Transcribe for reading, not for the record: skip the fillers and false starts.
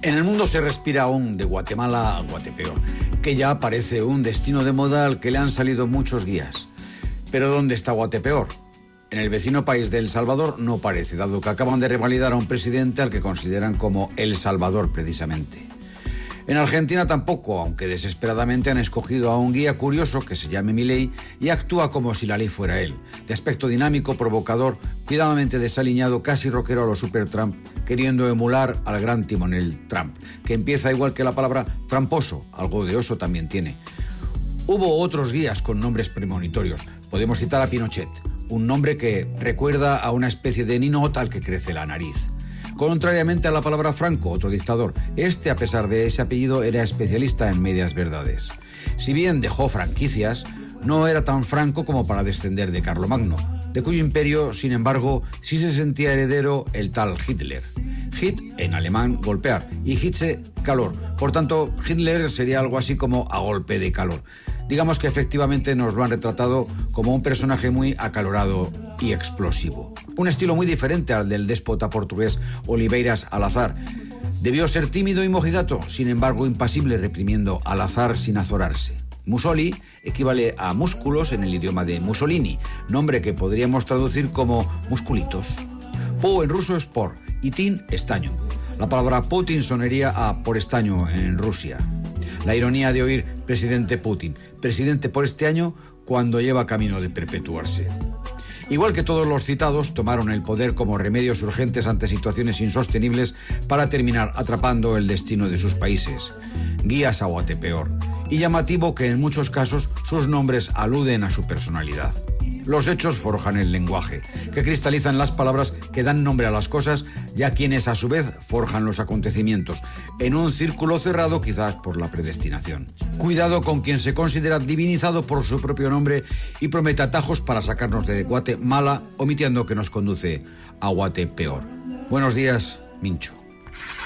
En el mundo se respira aún de Guatemala a Guatepeor, que ya parece un destino de moda al que le han salido muchos guías. Pero ¿dónde está Guatepeor? En el vecino país de El Salvador no parece, dado que acaban de revalidar a un presidente al que consideran como El Salvador precisamente. En Argentina tampoco, aunque desesperadamente han escogido a un guía curioso que se llame Milei y actúa como si la ley fuera él, de aspecto dinámico, provocador, cuidadamente desaliñado, casi rockero a lo Super Trump, queriendo emular al gran timonel Trump, que empieza igual que la palabra tramposo, algo de oso también tiene. Hubo otros guías con nombres premonitorios. Podemos citar a Pinochet, un nombre que recuerda a una especie de ninot al que crece la nariz. Contrariamente a la palabra Franco, otro dictador, a pesar de ese apellido, era especialista en medias verdades. Si bien dejó franquicias, no era tan franco como para descender de Carlomagno, de cuyo imperio, sin embargo, sí se sentía heredero el tal Hitler. Hit, en alemán, golpear, y Hitze, calor. Por tanto, Hitler sería algo así como a golpe de calor. Digamos que efectivamente nos lo han retratado como un personaje muy acalorado y explosivo. Un estilo muy diferente al del déspota portugués Oliveiras Salazar. Debió ser tímido y mojigato, sin embargo impasible, reprimiendo al azar sin azorarse. Musoli equivale a músculos en el idioma de Mussolini, nombre que podríamos traducir como musculitos. Po en ruso es por y tin estaño. La palabra Putin sonaría a por estaño en Rusia. La ironía de oír presidente Putin, presidente por este año, cuando lleva camino de perpetuarse. Igual que todos los citados, tomaron el poder como remedios urgentes ante situaciones insostenibles para terminar atrapando el destino de sus países. Guías a Guatepeor. Y llamativo que en muchos casos sus nombres aluden a su personalidad. Los hechos forjan el lenguaje, que cristalizan las palabras que dan nombre a las cosas, ya quienes a su vez forjan los acontecimientos, en un círculo cerrado quizás por la predestinación. Cuidado con quien se considera divinizado por su propio nombre y promete atajos para sacarnos de Guatemala, omitiendo que nos conduce a Guatepeor. Buenos días, Mincho.